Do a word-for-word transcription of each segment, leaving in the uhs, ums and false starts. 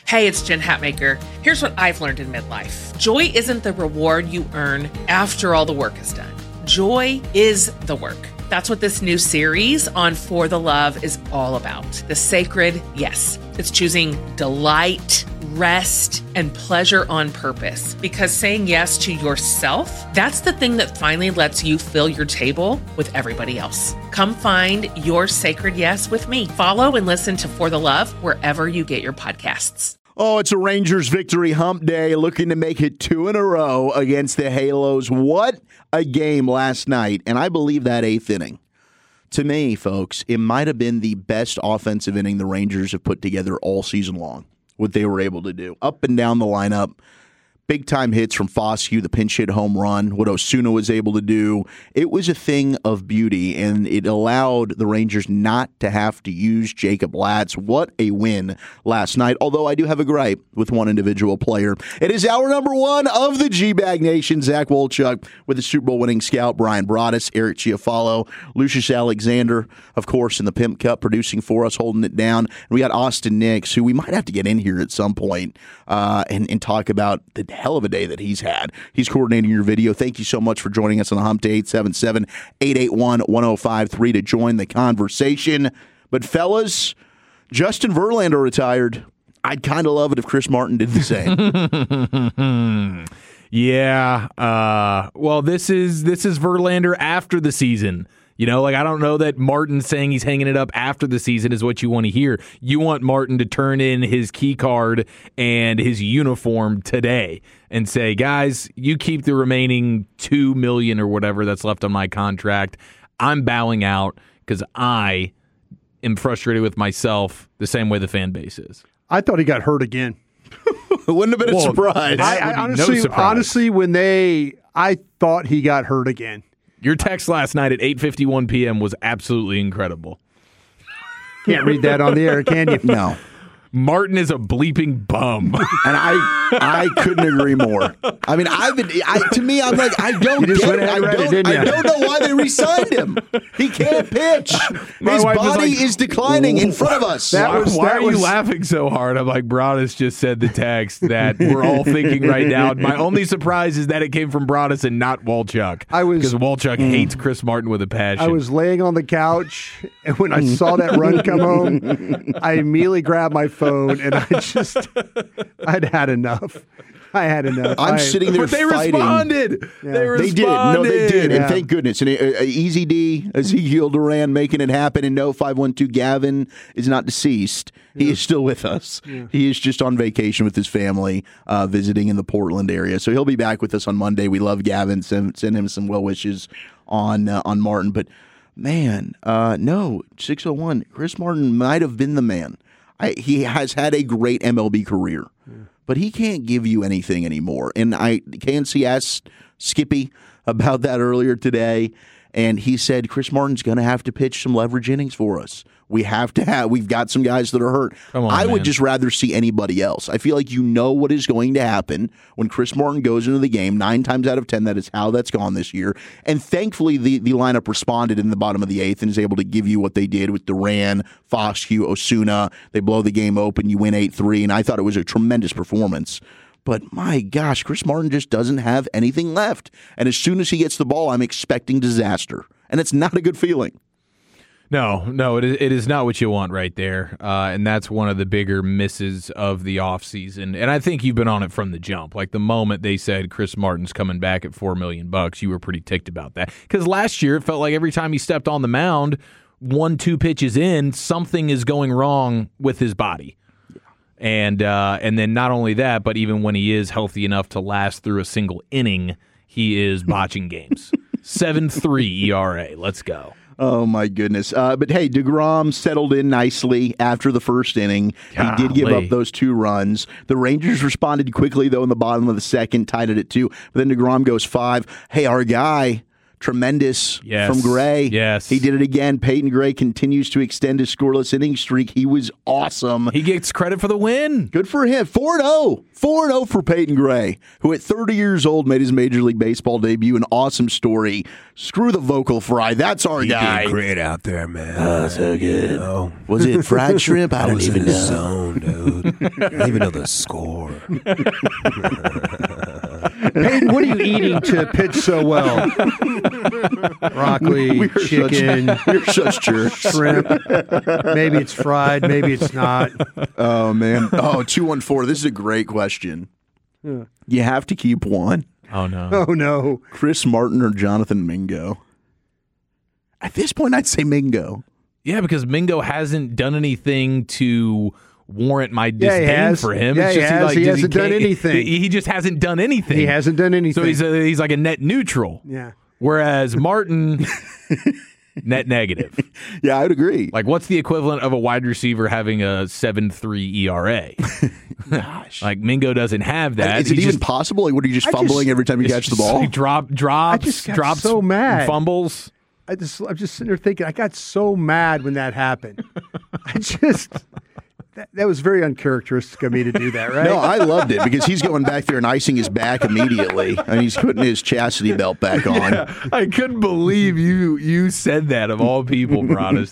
Hey, it's Jen Hatmaker. Here's what I've learned in midlife. Joy isn't the reward you earn after all the work is done. Joy is the work. That's what this new series on For the Love is all about. The sacred yes. It's choosing delight, rest, and pleasure on purpose. Because saying yes to yourself, that's the thing that finally lets you fill your table with everybody else. Come find your sacred yes with me. Follow and listen to For the Love wherever you get your podcasts. Oh, it's a Rangers victory hump day, looking to make it two in a row against the Halos. What a game last night, and I believe that eighth inning. To me, folks, it might have been the best offensive inning the Rangers have put together all season long, what they were able to do. Up and down the lineup, big-time hits from Foscue, the pinch hit home run, what Osuna was able to do. It was a thing of beauty, and it allowed the Rangers not to have to use Jacob Latz. What a win last night, although I do have a gripe with one individual player. It is hour number one of the G-Bag Nation. Zach Wolchuk with the Super Bowl winning scout, Brian Broaddus, Eric Chiafalo, Lucius Alexander, of course, in the Pimp Cup, producing for us, holding it down. And we got Austin Nix, who we might have to get in here at some point uh, and, and talk about the hell of a day that he's had. He's coordinating your video. Thank you so much for joining us on the Hump Day. Eight seven seven, eight eight one, one oh five three to join the conversation. But fellas, Justin Verlander retired. I'd kind of love it if Chris Martin did the same. yeah. Uh, well, this is this is Verlander after the season. You know, like, I don't know that Martin saying he's hanging it up after the season is what you want to hear. You want Martin to turn in his key card and his uniform today and say, guys, you keep the remaining two million dollars or whatever that's left on my contract. I'm bowing out because I am frustrated with myself the same way the fan base is. I thought he got hurt again. It wouldn't have been well, a surprise. I, I honestly, no surprise. honestly, when they, I thought he got hurt again. Your text last night at eight fifty-one p.m. was absolutely incredible. Can't read that on the air, can you? No. Martin is a bleeping bum. And I I couldn't agree more. I mean, I've been, I, to me, I'm like, I don't get it. I don't, it, I don't know why they re-signed him. He can't pitch. His body like, is declining in front of us. That why was, why that are was, you laughing so hard? I'm like, Broaddus just said the text that we're all thinking right now. My only surprise is that it came from Broaddus and not Wolchuk. I was Because Wolchuk mm, hates Chris Martin with a passion. I was laying on the couch, and when I saw that run come home, I immediately grabbed my phone, and I just, I'd had enough. I had enough. I'm I, sitting there but they fighting. responded. Yeah. They responded. They did. No, they did. Yeah. And thank goodness. And uh, Easy D, Ezekiel Duran making it happen. And no, five one two Gavin is not deceased. Yeah. He is still with us. Yeah. He is just on vacation with his family, uh, visiting in the Portland area. So he'll be back with us on Monday. We love Gavin. Send, send him some well wishes on, uh, on Martin. But, man, uh, no, six oh one, Chris Martin might have been the man. I, he has had a great M L B career. Yeah. But he can't give you anything anymore. And I K N C asked Skippy about that earlier today, and he said Chris Martin's going to have to pitch some leverage innings for us. We have to have. We've got some guys that are hurt. Come on, I man. would just rather see anybody else. I feel like you know what is going to happen when Chris Martin goes into the game. Nine times out of ten, that is how that's gone this year. And thankfully, the, the lineup responded in the bottom of the eighth and is able to give you what they did with Duran, Foscue, Osuna. They blow the game open. You win eight three, and I thought it was a tremendous performance. But my gosh, Chris Martin just doesn't have anything left. And as soon as he gets the ball, I'm expecting disaster. And it's not a good feeling. No, no, it is, it is not what you want right there, uh, and that's one of the bigger misses of the offseason. And I think you've been on it from the jump. Like the moment they said Chris Martin's coming back at four million bucks, you were pretty ticked about that. Because last year it felt like every time he stepped on the mound, one, two pitches in, something is going wrong with his body. Yeah. And uh, and then not only that, but even when he is healthy enough to last through a single inning, he is botching games. seven three E R A. Let's go. Oh, my goodness. Uh, but, hey, DeGrom settled in nicely after the first inning. Golly. He did give up those two runs. The Rangers responded quickly, though, in the bottom of the second, tied it at two. But then DeGrom goes five. Hey, our guy, Tremendous Yes. from Gray. Yes. He did it again. Peyton Gray continues to extend his scoreless inning streak. He was awesome. He gets credit for the win. Good for him. four and oh. four and oh for Peyton Gray, who at thirty years old made his Major League Baseball debut. An awesome story. Screw the vocal fry. That's our You guy. did great out there, man. Oh, so good. You know, Was it fried shrimp? I I don't was even in the know. zone, dude. I didn't even know the score. Peyton, what are you eating to pitch so well? Broccoli, We're chicken, Such, we're such jerks. shrimp. Maybe it's fried, maybe it's not. Oh, man. Oh, two one four. This is a great question. You have to keep one. Oh, no. Oh, no. Chris Martin or Jonathan Mingo? At this point, I'd say Mingo. Yeah, because Mingo hasn't done anything to warrant my Yeah, he disdain has. for him. Yeah, It's he just has. like, He just- hasn't done can't- anything. He, he just hasn't done anything. He hasn't done anything. So he's a, he's like a net neutral. yeah. Whereas Martin, net negative. Yeah, I'd agree. Like, what's the equivalent of a wide receiver having a seven three E R A? Gosh. Like, Mingo doesn't have that. Is it He's even just- possible? Like, what are you just I fumbling just- every time you it's catch the just ball? like drop, drops, I just got drops, so mad. fumbles. I just, I'm just sitting there thinking, I got so mad when that happened. I just, that, that was very uncharacteristic of me to do that, right? No, I loved it because he's going back there and icing his back immediately, and he's putting his chastity belt back on. I couldn't believe you you said that of all people, Broadus.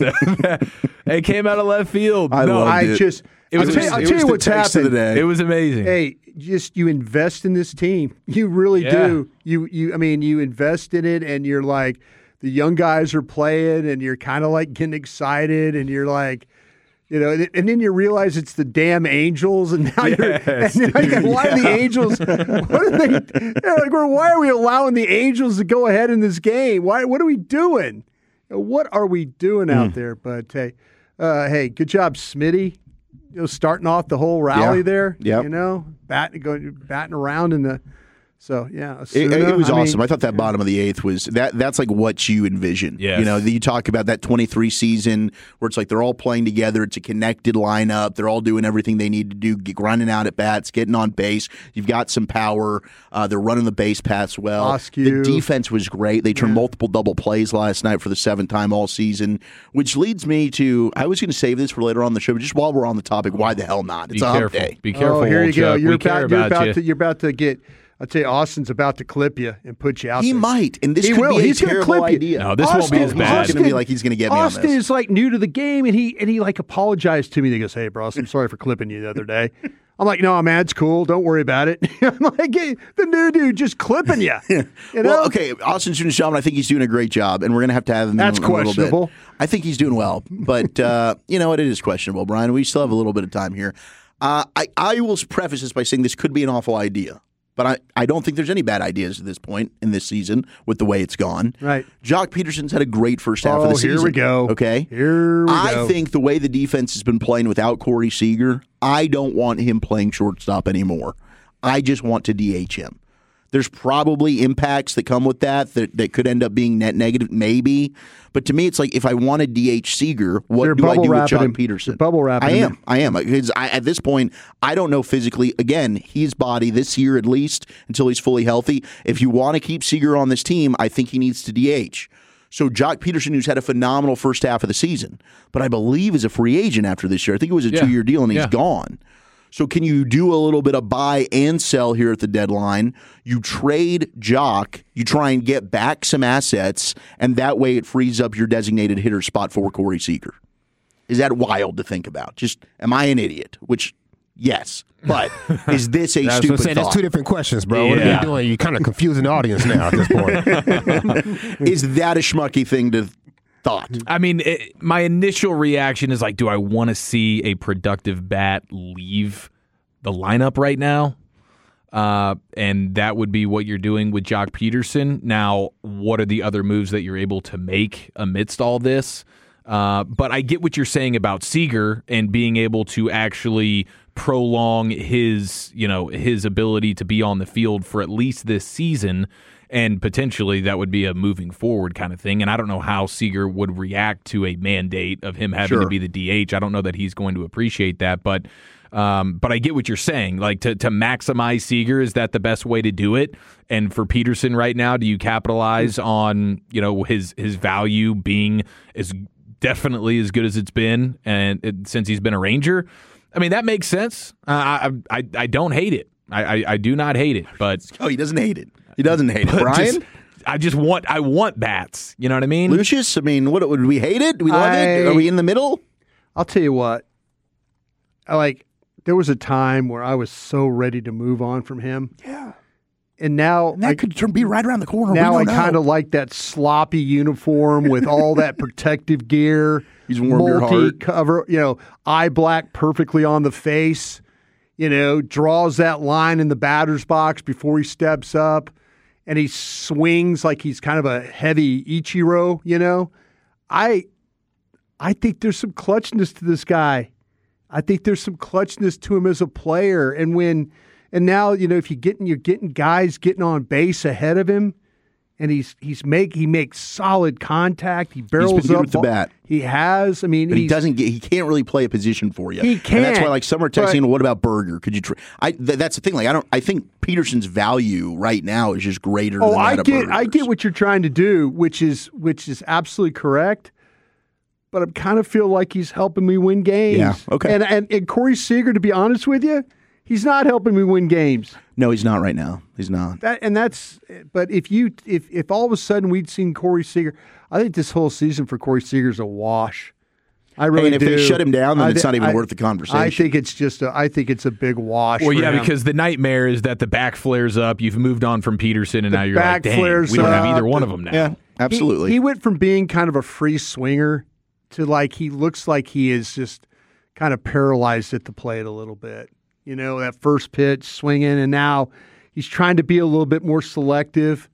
It came out of left field. I no, loved I it. just, It was I'll tell, you- amazing. I'll It tell was you the what's text of happened. the day. it was amazing. Hey, just you invest in this team. You really Yeah. do. You you I mean, you invest in it and you're like the young guys are playing and you're kind of like getting excited and you're like you know, and, and then you realize it's the damn Angels, and now you're, Yes, and you're like, dude, why are the Angels? What are they? They're like, well, why are we allowing the Angels to go ahead in this game? Why? What are we doing? What are we doing out there? But hey, uh, hey, good job, Smitty. You know, starting off the whole rally Yeah. there. Yep. You know, batting going batting around in the. So yeah, It, Osuna, it was I awesome. mean, I thought that bottom of the eighth was that. That's like what you envision. Yes. You know, you talk about that twenty-three season where it's like they're all playing together. It's a connected lineup. They're all doing everything they need to do, get, grinding out at bats, getting on base. You've got some power. Uh, they're running the base paths well. Askew. The defense was great. They turned multiple double plays last night for the seventh time all season, which leads me to. I was going to save this for later on in the show, but just while we're on the topic, why the hell not? It's Be a hump careful. day. Be careful. Oh, here you old go. Chuck. You're we care about, you're about, about you. to you're about to get. I'll tell you, Austin's about to clip you and put you out He there. might, and this He could will. be a He's gonna terrible clip you. idea. No, this won't be as Austin- bad. He's going to be like he's going to get me Austin on this. is like new to the game, and he and he like apologized to me. He goes, "Hey, bro, I'm sorry for clipping you the other day." I'm like, "No, man, it's cool. Don't worry about it." I'm like, hey, "The new dude just clipping you." You know? Well, okay, Austin Student-Shelman, I think he's doing a great job, and we're going to have to have him That's in a, a little bit. questionable. I think he's doing well, but uh, you know what? It is questionable, Brian. We still have a little bit of time here. Uh, I, I will preface this by saying this could be an awful idea, but I, I don't think there's any bad ideas at this point in this season with the way it's gone. Right. Jock Peterson's had a great first half of the Oh, season. here we go. Okay. Here we I go. think the way the defense has been playing without Corey Seager, I don't want him playing shortstop anymore. I just want to D H him. There's probably impacts that come with that, that that could end up being net negative, maybe. But to me, it's like if I want to D H Seager, what You're do I bubble do with wrapping Jock him. Peterson? You're bubble wrapping I him. am. I am. Because I, at this point, I don't know physically. Again, his body this year at least, until he's fully healthy. If you want to keep Seager on this team, I think he needs to D H. So Jock Peterson, who's had a phenomenal first half of the season, but I believe is a free agent after this year. I think it was a Yeah. two-year deal, and he's Yeah. gone. So can you do a little bit of buy and sell here at the deadline? You trade Jock, you try and get back some assets, and that way it frees up your designated hitter spot for Corey Seager. Is that wild to think about? Just, am I an idiot? Which, yes. But is this a I was stupid gonna say, thought? that's two different questions, bro. What are Yeah. you doing? You're kind of confusing the audience now at this point. Is that a schmucky thing to thought? I mean, it, my initial reaction is like, do I want to see a productive bat leave the lineup right now? Uh, and that would be what you're doing with Jock Peterson. Now, what are the other moves that you're able to make amidst all this? Uh, but I get what you're saying about Seager and being able to actually prolong his, you know, his ability to be on the field for at least this season. And potentially that would be a moving forward kind of thing. And I don't know how Seager would react to a mandate of him having Sure. to be the D H. I don't know that he's going to appreciate that. But Um, but I get what you're saying. Like to, to maximize Seager, is that the best way to do it? And for Peterson right now, do you capitalize on, you know, his his value being as definitely as good as it's been and it, since he's been a Ranger? I mean, that makes sense. Uh, I, I I don't hate it. I, I, I do not hate it. But oh, he doesn't hate it. He doesn't hate it. Brian? Just, I just want I want bats. You know what I mean? Lucius, I mean, what would we hate it? Do we love I, it? Are we in the middle? I'll tell you what. I like there was a time where I was so ready to move on from him. Yeah. And now and that I, could turn, be right around the corner. Now we I don't kind know. of like that sloppy uniform with all that protective gear. He's warmed your heart. Multi-cover, you know, eye black perfectly on the face. You know, draws that line in the batter's box before he steps up, and he swings like he's kind of a heavy Ichiro. You know, I, I think there's some clutchness to this guy. I think there's some clutchness to him as a player, and when. And now, you know, if you getting you're getting guys getting on base ahead of him, and he's he's make he makes solid contact. He barrels he's been good up with the bat. He has. I mean, but he he's, doesn't get. He can't really play a position for you. He can't. And that's why, like, some are texting. but, What about Berger? Could you? Tr- I. Th- that's the thing. Like, I don't. I think Peterson's value right now is just greater. Oh, than that I of get. Berger's. I get what you're trying to do, which is which is absolutely correct. But I kind of feel like he's helping me win games. Yeah. Okay. And and, and Corey Seager, to be honest with you, he's not helping me win games. No, he's not right now. He's not. That and that's. But if you if if all of a sudden we'd seen Corey Seager, I think this whole season for Corey Seager's a wash. I really and if do. they shut him down, then I it's th- not even I, worth the conversation. I think it's just. A, I think it's a big wash. Well, for yeah, him. because the nightmare is that the back flares up. You've moved on from Peterson, and The now you're back like, dang, we flares don't have up, either one the- of them now. Yeah, absolutely. He, he went from being kind of a free swinger to like he looks like he is just kind of paralyzed at the plate a little bit. You know, that first pitch swinging, and now he's trying to be a little bit more selective.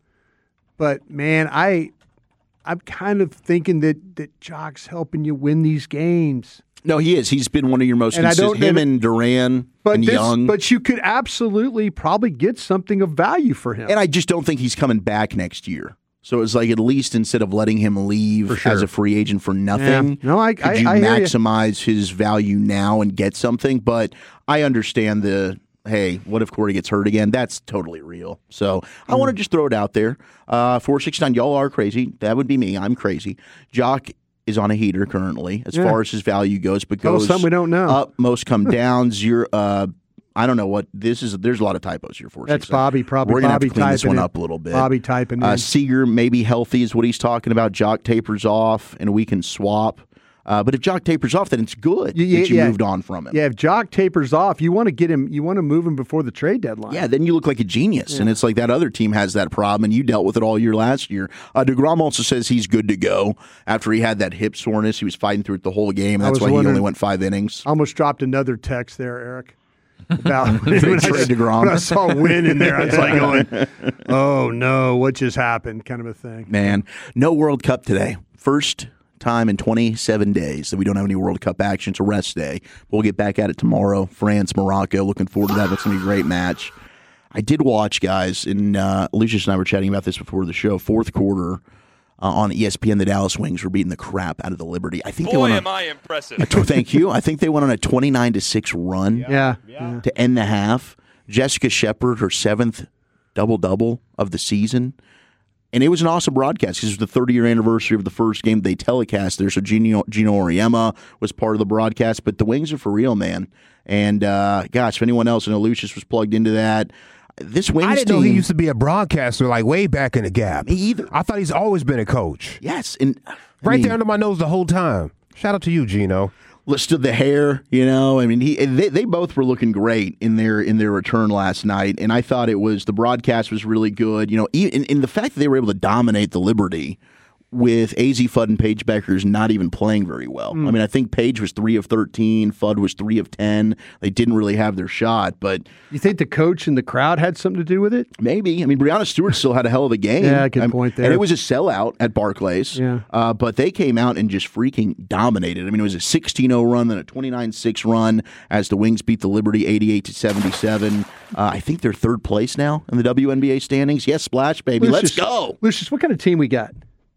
But man, I, I'm kind of thinking that that Jock's helping you win these games. no, he is. He's been one of your most And I consistent. don't- Him and Duran But and this, Young. but you could absolutely probably get something of value for him. And I just don't think he's coming back next year. So it's like, at least instead of letting him leave sure. as a free agent for nothing, Yeah. No, I- could I- you I hear you. maximize his value now and get something? But I understand the, hey, what if Corey gets hurt again? That's totally real. So I Mm. want to just throw it out there. Uh, four sixty-nine, y'all are crazy. That would be me. I'm crazy. Jock is on a heater currently as Yeah. far as his value goes, but Tell us goes something we don't know. up, most come down, zero. Uh, I don't know what this is. There's a lot of typos here for That's Bobby, probably We're gonna Bobby have to clean this typing one in. up a little bit. Bobby typing Uh, in. Seager maybe healthy is what he's talking about. Jock tapers off, and we can swap. Uh, but if Jock tapers off, then it's good Yeah, that you yeah. moved on from him. Yeah, if Jock tapers off, you want to get him. You want to move him before the trade deadline. Yeah, then you look like a genius. And it's like that other team has that problem, and you dealt with it all year last year. Uh, DeGrom also says he's good to go after he had that hip soreness. He was fighting through it the whole game. I That's was why he wondering- only went five innings. I almost dropped another text there, Eric. About when, Trade I, DeGrom. when I saw win in there, I was like going, "Oh no, what just happened?" Kind of a thing. Man, no World Cup today. First time in twenty-seven days that we don't have any World Cup action. It's a rest day. We'll get back at it tomorrow. France, Morocco. Looking forward to that. That's going to be a great match. I did watch, guys, and uh, Lucius and I were chatting about this before the show. Fourth quarter uh, on E S P N, the Dallas Wings were beating the crap out of the Liberty. I think they Boy, went am on, I impressive. Thank you. I think they went on a twenty-nine to six run Yeah, yeah. to end the half. Jessica Shepard, her seventh double-double of the season. And it was an awesome broadcast because it was the thirty-year anniversary of the first game they telecast there. So Gino, Gino Auriemma was part of the broadcast. But the Wings are for real, man. And, uh, gosh, if anyone else, I know Lucius was plugged into that. This Wings I didn't team, know he used to be a broadcaster, like way back in the gap. Me either. I thought he's always been a coach. Yes. And I Right mean, there under my nose the whole time. Shout out to you, Gino. Listed the hair, you know. I mean, he they, they both were looking great in their in their return last night, and I thought it was the broadcast was really good. You know, in, in the fact that they were able to dominate the Liberty with A Z Fudd and Paige Beckers not even playing very well. Mm. I mean, I think Paige was three of thirteen, Fudd was three of ten. They didn't really have their shot, but You think the coach and the crowd had something to do with it? maybe. I mean, Breanna Stewart still had a hell of a game. Yeah, good I'm- point there. And it was a sellout at Barclays. Yeah. Uh, but they came out and just freaking dominated. I mean, it was a sixteen oh run, then a twenty-nine six run as the Wings beat the Liberty eighty-eight to seventy-seven. Uh, I think they're third place now in the W N B A standings. Yes, Splash, baby. Let's Lucius, go. Lucius, what kind of team we got?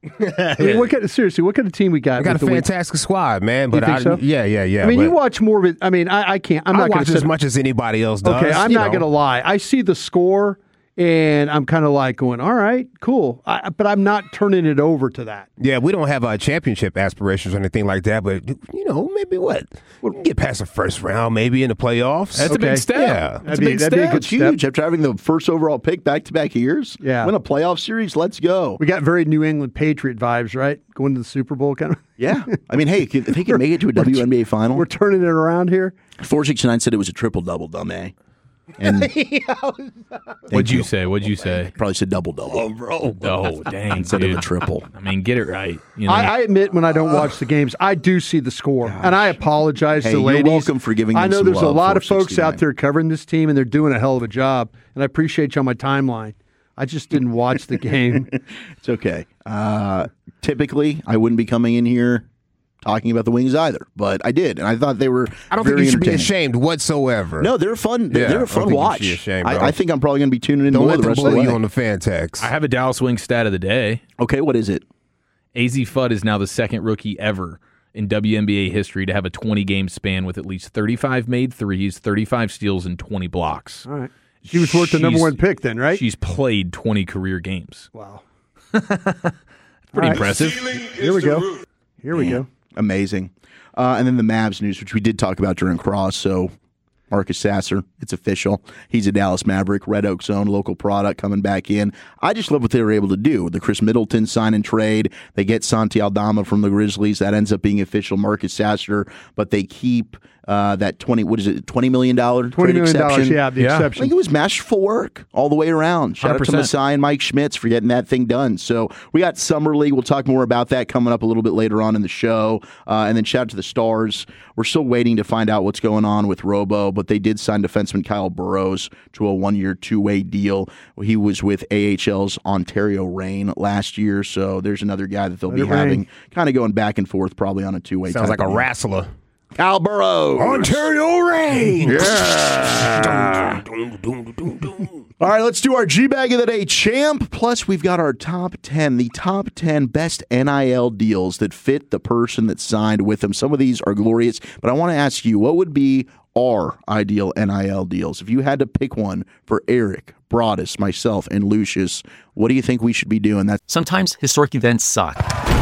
I mean, what kind of, seriously, what kind of team we got? We got a with the fantastic squad, man. But You think I, so? yeah, yeah, yeah. I mean, but you watch more of it. I mean, I, I can't. I'm I not going watch to as much as anybody else does. Okay, I'm you not know. going to lie. I see the score, and I'm kind of like going, all right, cool. I, but I'm not turning it over to that. Yeah, we don't have uh, championship aspirations or anything like that, but, you know, maybe what? We'll get past the first round, maybe in the playoffs. That's a Okay. big step. Yeah. That's That'd a be- big that'd be a step. good It's huge after having the first overall pick back-to-back years. Yeah. Win a playoff series. Let's go. We got very New England Patriot vibes, right? Going to the Super Bowl kind of. Yeah. I mean, hey, if they can make it to a W N B A final. We're turning it around here. four sixty-nine said it was a triple-double, dumb A. And What'd you say? What'd you say? probably said double-double. Oh, bro. Oh, dang, Instead of dude. a triple. I mean, get it right. You know? I, I admit when I don't watch the games, I do see the score, and I apologize Hey, to the you're ladies. welcome for giving I them know some there's a love, lot of folks four out sixty-nine. there covering this team, and they're doing a hell of a job, and I appreciate you on my timeline. I just didn't watch the game. It's okay. Uh, typically, I wouldn't be coming in here talking about the Wings either, but I did, and I thought they were I don't very think you should be entertaining. ashamed whatsoever. No, they're fun. Yeah, they're I a fun don't think you watch. should be ashamed, I, bro. I think I'm probably going to be tuning in Don't more let the them rest of the bully way. you on the fan text. I have a Dallas Wing stat of the day. Okay, what is it? A Z Fudd is now the second rookie ever in W N B A history to have a twenty-game span with at least thirty-five made threes, thirty-five steals, and twenty blocks. All right. She was worth the number She's- one pick then, right? She's played twenty career games. Wow. Pretty right. impressive. Here we go. Here we go. Amazing. Uh, and then the Mavs news, which we did talk about during Cross. So Marcus Sasser, it's official. He's a Dallas Maverick, Red Oak Zone, local product coming back in. I just love what they were able to do. The Chris Middleton sign and trade. They get Santi Aldama from the Grizzlies. That ends up being official. Marcus Sasser, but they keep uh, that twenty. What is it? Twenty million dollar Twenty trade million dollars. exception. Yeah, the Yeah. I exception. think it was masterful work all the way around. Shout one hundred out to percent. Masai and Mike Schmitz for getting that thing done. So we got Summer League. We'll talk more about that coming up a little bit later on in the show. Uh, and then shout out to the Stars. We're still waiting to find out what's going on with Robo, but they did sign defenseman Kyle Burrows to a one-year, two-way deal. He was with A H L's Ontario Reign last year, so there's another guy that they'll Let be it rain. having kind of going back and forth probably on a two-way. Sounds type like a of deal. wrestler. Kyle Burrows. Ontario Reign. Yeah. All right, let's do our G-Bag of the Day champ. Plus, we've got our top ten, the top ten best N I L deals that fit the person that signed with them. Some of these are glorious, but I want to ask you, what would be our ideal N I L deals? If you had to pick one for Eric, Broadus, myself, and Lucius, what do you think we should be doing? That's Sometimes historic events suck.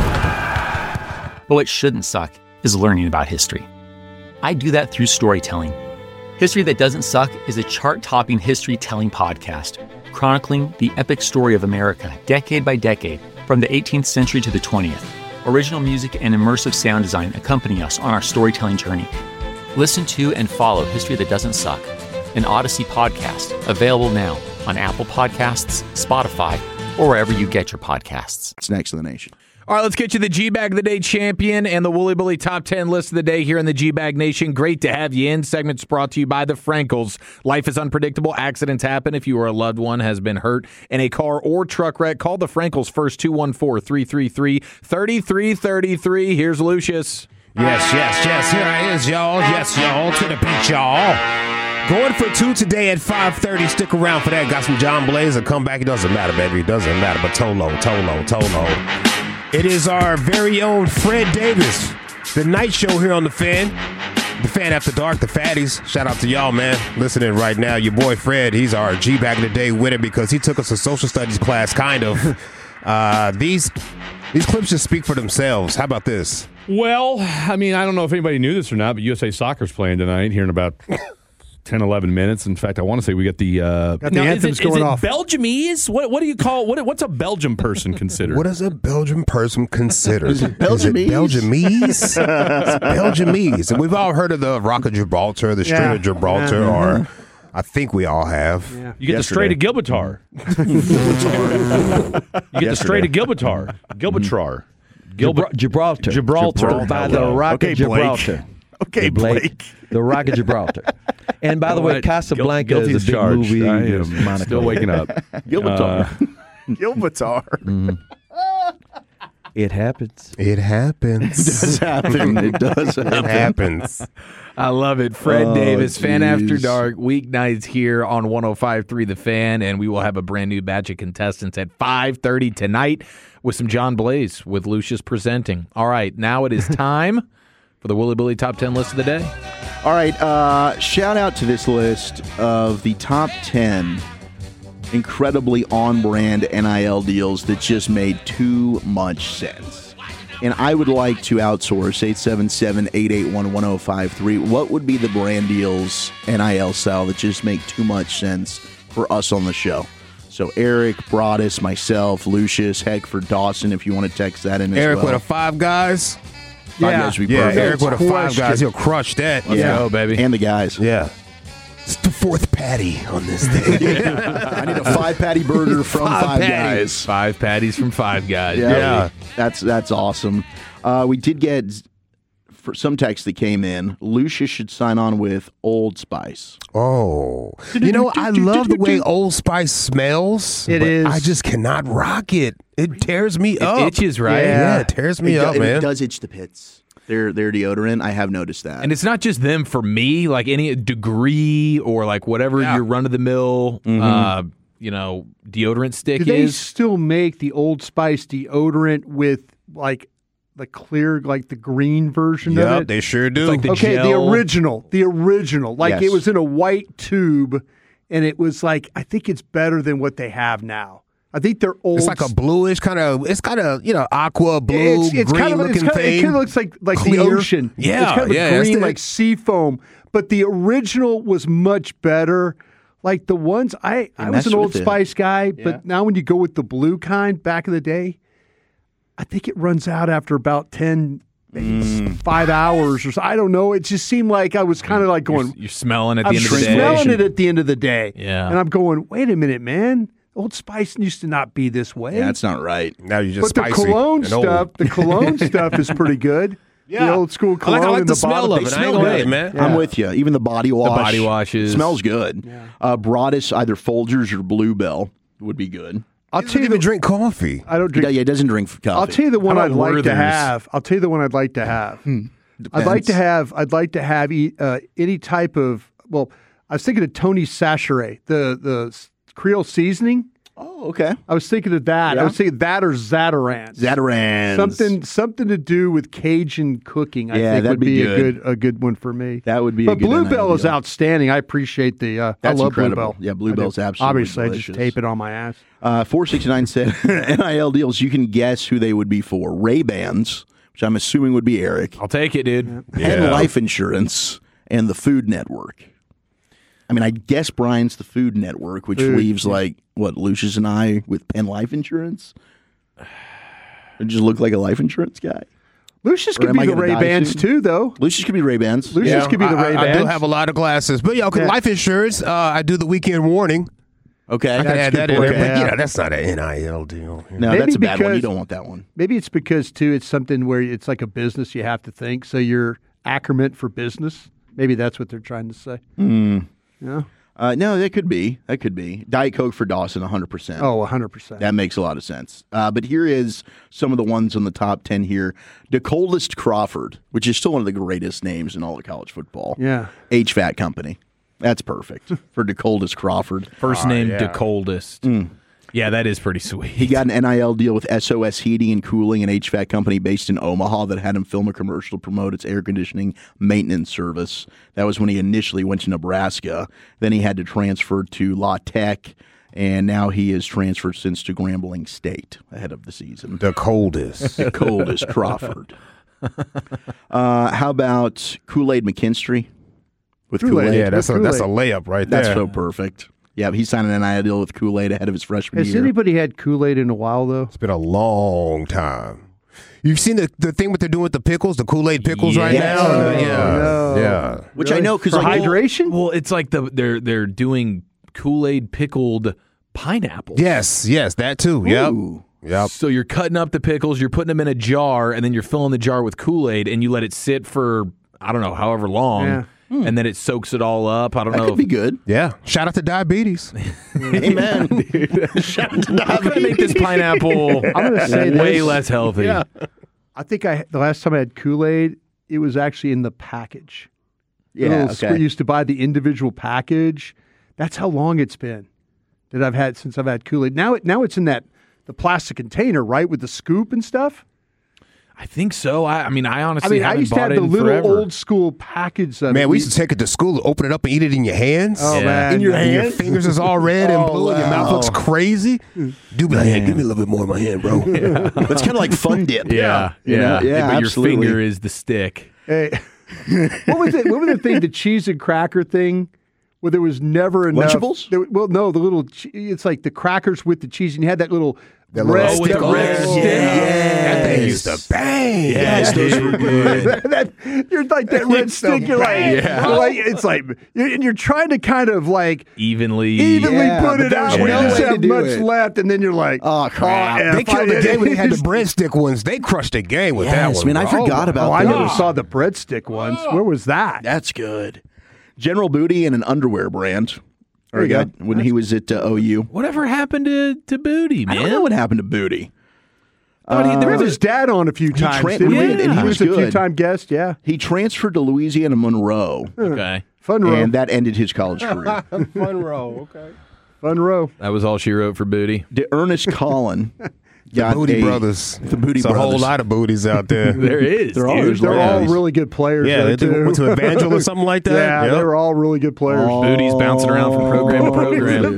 But what shouldn't suck is learning about history. I do that through storytelling. History That Doesn't Suck is a chart-topping history-telling podcast chronicling the epic story of America decade by decade, from the eighteenth century to the twentieth. Original music and immersive sound design accompany us on our storytelling journey. Listen to and follow History That Doesn't Suck, an Odyssey podcast, available now on Apple Podcasts, Spotify, or wherever you get your podcasts. next in the nation. All right, let's get you the G-Bag of the Day champion and the Wooly Bully Top ten list of the day here in the G-Bag Nation. Great to have you in. Segment's brought to you by the Frankels. Life is unpredictable. Accidents happen. If you or a loved one has been hurt in a car or truck wreck, call the Frankels first, two one four, three three three, three three three three. Here's Lucius. Yes, yes, yes. Here I is, y'all. Yes, y'all. To the beat, y'all. Going for two today at five thirty. Stick around for that. Got some John Blaze. A comeback. It doesn't matter, baby. It doesn't matter. But Tolo, Tolo, Tolo. It is our very own Fred Davis. The night show here on The Fan. The Fan After Dark, the Fatties. Shout out to y'all, man. Listening right now. Your boy Fred, he's our G-Bag of the Day winner because he took us a social studies class, kind of. uh, these, these clips just speak for themselves. How about this? Well, I mean, I don't know if anybody knew this or not, but U S A Soccer's playing tonight here in about ten, eleven minutes. In fact, I want to say we got the uh, Got the anthems is it, going is it off. Belgiumese? What what do you call what? What's a Belgian person considered? What does a Belgian person consider? Is it Belgiumese? Belgiumese? It's Belgiumese. And we've all heard of the Rock of Gibraltar, the Strait Yeah. of Gibraltar, Yeah. or I think we all have. Yeah. you get the Strait of Gibraltar. you get the Strait of Gibraltar. Gibraltar. Gilbert, Gibraltar. Gibraltar. By the Rock Okay, of Blake. Gibraltar. Okay, Hey, Blake. The Rock of Gibraltar. And by the way, Right. Casablanca Guil- guilty is a as big charged. movie. I There's am Monaco. still waking up. Gilbertar. Uh, Gilbertar. It happens. It happens. It does happen. It does happen. It happens. I love it. Fred Oh, Davis, Fan geez. After Dark, weeknights here on one oh five point three The Fan, and we will have a brand new batch of contestants at five thirty tonight with some John Blaze with Lucius presenting. All right, now it is time for the Willy Billy Top ten list of the day. All right, uh, shout out to this list of the top ten incredibly on-brand N I L deals that just made too much sense. And I would like to outsource eight seven seven, eight eight one, one oh five three. What would be the brand deals N I L style that just make too much sense for us on the show? So Eric, Broadus, myself, Lucius, heck for Dawson, if you want to text that in as Eric well. with a five guys. Five Yeah. guys would be Yeah, perfect. Eric with a five Question. guys. He'll crush that. Let's Yeah. go, baby. And the guys. Yeah. It's the fourth patty on this day. I need a five patty burger from Five Five, patties. Guys. Five patties from Five Guys. Yeah, Yeah. that's that's awesome. Uh, we did get for some text that came in. Lucius should sign on with Old Spice. Oh, you know, I love the way Old Spice smells. It but is. I just cannot rock it. It tears me It up. itches, right? Yeah, it tears me it, up, do- man. It does itch the pits. Their their deodorant. I have noticed that. And it's not just them for me, like any degree or like whatever Yeah. your run of the mill, uh, you know, deodorant stick Do they is. still make the Old Spice deodorant with like the clear, like the green version of Yep, it? they sure do. It's like the Okay, the gel. original, the original. Like Yes. it was in a white tube, and it was like I think it's better than what they have now. I think they're old. It's like a bluish kind of. It's kind of you know aqua blue, It's, it's green kind of looking it's kind of, thing. it kind of looks like like the Clear. ocean. Yeah, it's kind of yeah, a that's green the- like sea foam. But the original was much better. Like the ones I I was messed an Old with it. Spice guy, Yeah. but now when you go with the blue kind back in the day, I think it runs out after about ten. maybe five hours or so. I don't know. It just seemed like I was kind of like going, You're, you're smelling at the I'm end of the day. smelling it at the end of the day. Yeah. And I'm going, wait a minute, man. Old Spice used to not be this way. yeah, that's not right. Now you're just but the spicy cologne and old. stuff, the cologne stuff is pretty good. Yeah. The old school I like- cologne I like in the the smell bottom. of They it. I ain't smell gonna good. hate, man. I'm with you. Even the body wash. body washes. Smells good. Uh, Broadus, either Folgers or Bluebell would be good. I'll You tell don't you even the, drink coffee. I don't Yeah, drink. yeah, it doesn't drink coffee. I'll tell you the one How I'd about like to Werther's? have. I'll tell you the one I'd like to have. I'd like to have. I'd like to have e- uh, any type of. Well, I was thinking of Tony Sachere, the the s- Creole seasoning. Oh, okay. I was thinking of that. I Yeah. was thinking that or Zatarans. Zatarans. Something something to do with Cajun cooking. I Yeah, think that'd would be be, good. a good a good one for me. That would be a But good Bluebell N I L is deal. outstanding. I appreciate the. Uh, That's I love incredible. Bluebell. Yeah, Bluebell's I do. absolutely Obviously, I delicious. just tape it on my ass. Uh, four sixty-nine said N I L deals. You can guess who they would be for. Ray-Bans, which I'm assuming would be Eric, I'll take it, dude. and life insurance, and the Food Network. I mean, I guess Brian's the Food Network, which Food, leaves like what Lucius and I with Penn Life Insurance. It just look like a life insurance guy. Lucius Or could am be I the gonna Ray die Bans soon? too, though. Lucius could be Ray-Bans. Lucius could be the I, Ray I, I do Bans. have a lot of glasses, but yeah, okay, Yeah. life insurance. Uh, I do the weekend warning. Okay, I can add that in Okay. there, but Yeah. yeah, that's not an N I L deal. No, Maybe that's a bad one. You because- don't want that one. Maybe it's because too. It's something where it's like a business you have to think. So you're accurate for business. Maybe that's what they're trying to say. Mm. Yeah. Uh, no, that could be. That could be. Diet Coke for Dawson, one hundred percent. Oh, one hundred percent. That makes a lot of sense. Uh, but here is some of the ones on the top ten here. DeColdest Crawford, which is still one of the greatest names in all of college football. Yeah. H V A C company. That's perfect for DeColdest Crawford. First name, yeah. the coldest. Yeah, that is pretty sweet. He got an N I L deal with S O S Heating and Cooling, an H V A C company based in Omaha that had him film a commercial to promote its air conditioning maintenance service. That was when he initially went to Nebraska. Then he had to transfer to La Tech, and now he is transferred since to Grambling State ahead of the season. The coldest. The coldest Crawford. Uh, how about Kool-Aid McKinstry with Kool-Aid. Kool-Aid? yeah, that's a, Kool-Aid. that's a layup right That's there. so perfect. Yeah, he signed an N I L deal with Kool-Aid ahead of his freshman Has year. anybody had Kool-Aid in a while though? It's been a long time. You've seen the, the thing what they're doing with the pickles, the Kool-Aid pickles right Yes. now? Oh, yeah. no. Yeah. Which Really? I know because For like, hydration. Well, it's like the they're they're doing Kool-Aid pickled pineapples. Yes, yes, that too. Yep. Ooh. Yep. So you're cutting up the pickles, you're putting them in a jar, and then you're filling the jar with Kool-Aid, and you let it sit for I don't know however long. Yeah. and then it soaks it all up. I don't That know. could be good. Yeah. Shout out to diabetes. Amen. Shout out to I'm gonna make this pineapple I'm gonna say way this. less healthy. I think I the last time I had Kool-Aid, it was actually in the package. The Yeah, little okay. square- used to buy the individual package. That's how long it's been that I've had since I've had Kool-Aid. Now it now it's in that the plastic container, right, with the scoop and stuff. I think so. I, I mean, I honestly I mean, I haven't used to bought have it the in little forever. old school package. Of Man, it. we used to take it to school, open it up, and eat it in your hands. Oh Yeah. man, In your And your hand? fingers is all red and Oh, blue, and your mouth wow. looks crazy. Do be like, hey, give me a little bit more in my hand, bro. That's kind of like Fun Dip. Yeah, You yeah, know? Yeah, But absolutely. your finger is the stick. Hey, what was it? What was the thing? The cheese and cracker thing, where there was never enough. Lunchables? There, well, no, the little. che- It's like the crackers with the cheese, and you had that little That little red. stick that on red it. stick. That thing used to bang. Yes, those were good. that, you're like that red It's the stick. You're like, best, you're like, it's like, you're, and you're trying to kind of like Evenly. evenly Yeah, put but it there's out. no You way just to have do much it. left, and then you're like, Oh, crap. yeah, They if I- killed the game when they had the just- breadstick ones. They crushed the game with that Yes, one. man, I bro. forgot about Oh, I those. never saw the breadstick ones. Where was that? That's good. General Booty and an underwear brand. There you Or go. When he was at uh, O U. Whatever happened to, to Booty, I man? don't know what happened to Booty. Thought he- We there had was his dad on a few times. tra- didn't we we? did, and he was a good. few time guest. Yeah, He transferred to Louisiana Monroe, Okay. fun row. and that ended his college career. Fun row, okay. Fun row. That was all she wrote for Booty. De Ernest Collin got Booty a- Brothers. The Booty It's a whole Brothers. lot of booties out there. There is. They're all- dude. there's They're Yeah, all he's- really good players. Yeah, though, they too. went to Evangel or something like that. Yeah, Yep. they were all really good players. Booty's bouncing around from program to program.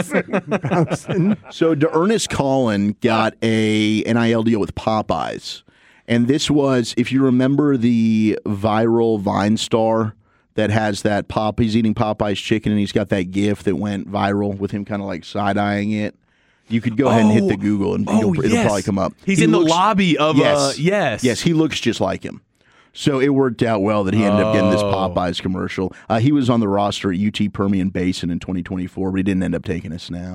Bouncing. So De Ernest Collin got a N I L deal with Popeyes. And this was, if you remember the viral Vine star that has that pop, he's eating Popeye's chicken and he's got that gif that went viral with him kind of like side-eyeing it. You could go ahead and hit the Google and it'll, it'll yes. probably come up. He's He in looks- the lobby of yes, uh yes. Yes, he looks just like him. So it worked out well that he ended up getting this Popeyes commercial. Uh, he was on the roster at U T Permian Basin in twenty twenty-four, but he didn't end up taking a snap.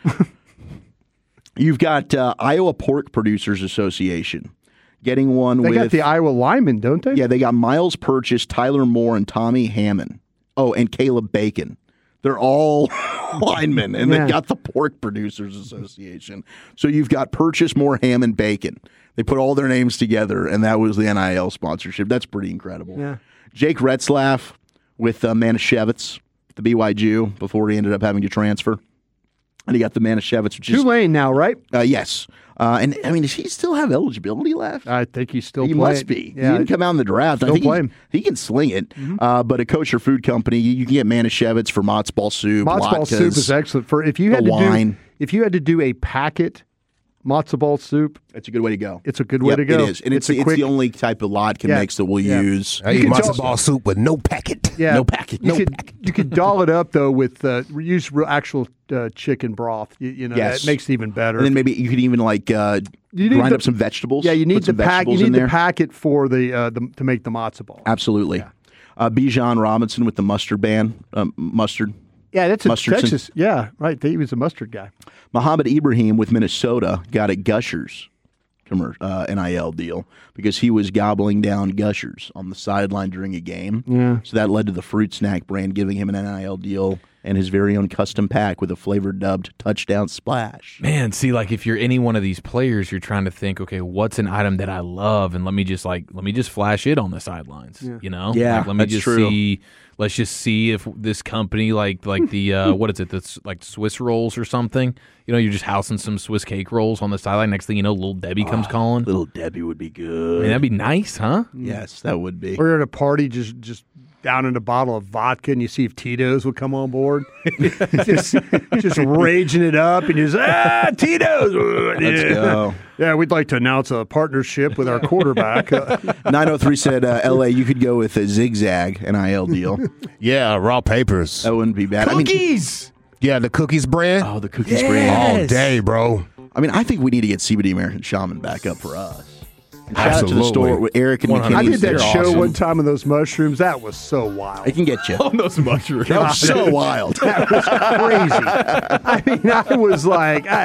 You've got uh, Iowa Pork Producers Association getting one They with got the Iowa linemen, don't they? yeah, they got Miles Purchase, Tyler Moore, and Tommy Hammond. Oh, and Caleb Bacon. They're all linemen, and Yeah. they got the Pork Producers Association. So you've got Purchase, Moore, Hammond, Bacon. They put all their names together, and that was the N I L sponsorship. That's pretty incredible. Yeah. Jake Retzlaff with uh, Manischewitz, the B Y Jew, before he ended up having to transfer. And he got the Manischewitz, which is Tulane now, right? uh, yes. Uh, and I mean, does he still have eligibility left? I think he's still He playing. must be. Yeah. He didn't come out in the draft. I Still think he's- play him. he can sling it. Uh, but a kosher food company, you, you can get Manischewitz for matzo ball soup. Matzo ball soup latkes. is excellent for if you the had to wine. do if you had to do a packet matzo ball soup. That's a good way to go. It's a good way Yep, to go. it is, and it's, It's a it's quick- the only type of latke Yeah, mix that we'll yeah. use. I You eat can matzo tell- ball soup with no packet. Yeah, No packet, You no could packet. you could doll it up though with uh, use real actual uh, chicken broth. You, you know Yes. that makes it even better. And then maybe you could even like uh, You need grind the- up some vegetables. yeah, you need put the some pack. You vegetables need in the there. packet for the, uh, the to make the matzo ball. Absolutely. Uh, Bijan Robinson with the mustard band, um, mustard. Yeah, that's a Mustardson. Texas. Yeah, right. He was a mustard guy. Muhammad Ibrahim with Minnesota got a Gushers commer- uh, N I L deal because he was gobbling down Gushers on the sideline during a game. Yeah. So that led to the Fruit Snack brand giving him an N I L deal and his very own custom pack with a flavor dubbed Touchdown Splash. Man, see, like if you're any one of these players, you're trying to think, okay, what's an item that I love, and let me just like let me just flash it on the sidelines. You know, Yeah, like, let me that's just true. see. Let's just see if this company, like like the uh, what is it? That's like Swiss rolls or something. You know, you're just housing some Swiss cake rolls on the sideline. Next thing you know, Little Debbie comes calling. Little Debbie would be I good. mean, that'd be nice, huh? Yes, that would be. Or you're at a party, just just down in a bottle of vodka, and you see if Tito's would come on board. just just raging it up, and you're just ah Tito's. Let's yeah. go. Yeah, we'd like to announce a partnership with our quarterback. Uh, nine oh three said uh, L A, you could go with a Zigzag N I L deal. Yeah, raw papers. That wouldn't be bad. I mean, Cookies. Yeah, the cookies brand. oh, the cookies brand. All day, bro. I mean, I think we need to get C B D American Shaman back up for us. And shout out to the Absolutely. store with Eric and one hundred I McKinney. did that They're show awesome. one time on those mushrooms. That was so wild. I can get you. On those mushrooms. That was so wild. That was crazy. I mean, I was like, I,